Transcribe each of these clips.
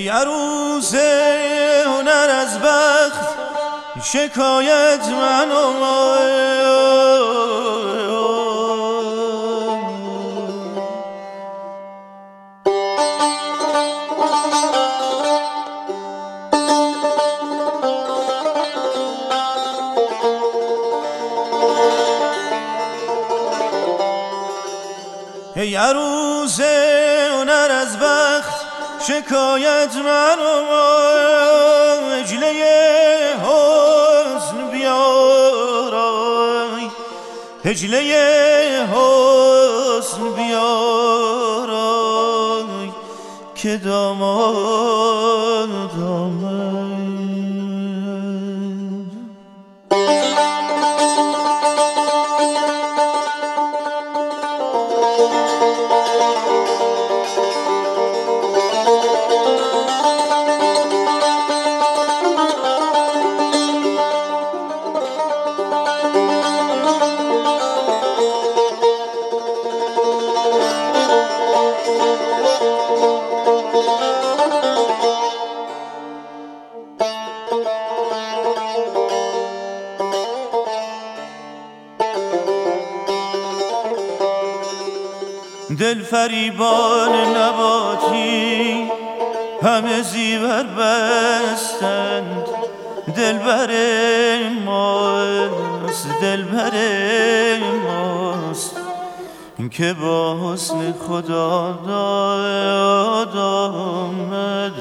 ای عروس هنر از بخت شکایت منو ای عروس هنر از بخت شکایت منو اجله حسن بیارای اجله حسن بیارای که داماد آمد دل فریبان نباتی همه زیور بستند دلبر ماست دلبر ماست که با حسن خدا داد آمد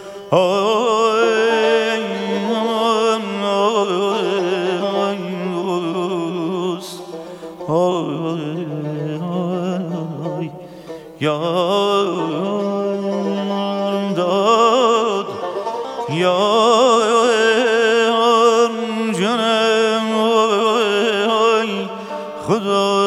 یار داد یار جانم خدا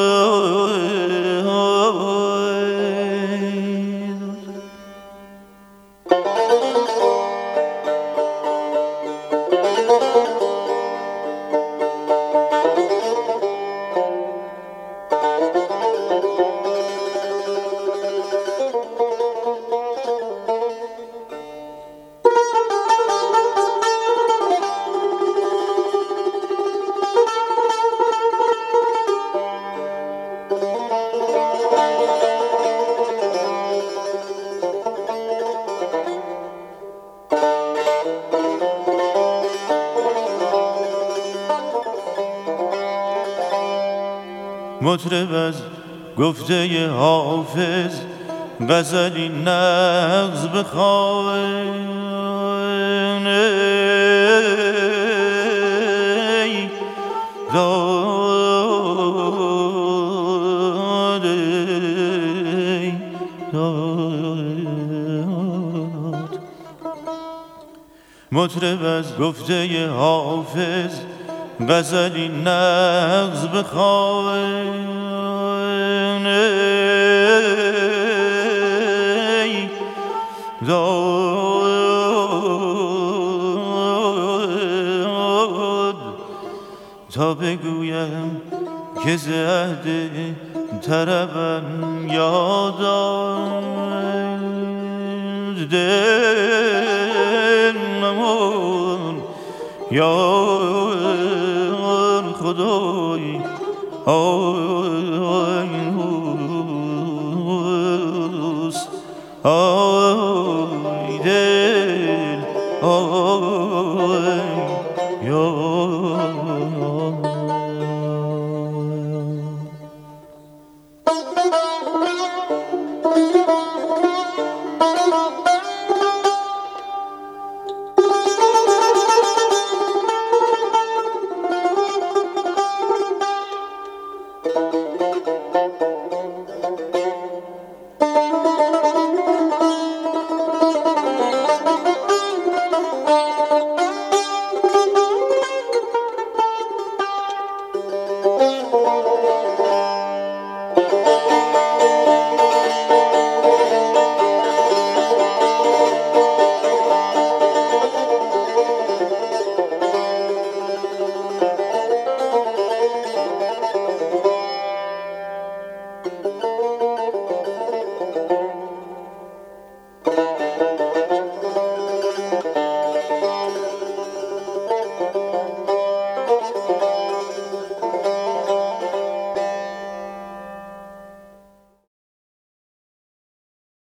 مطرب از گفته حافظ غزلی نغز بخوان ای داد ای داد مطرب از گفته حافظ غزلی نغز بخوان ای داد تا بگویم که ز عهد طربم یاد آمد دل نمون یار خدای آی دل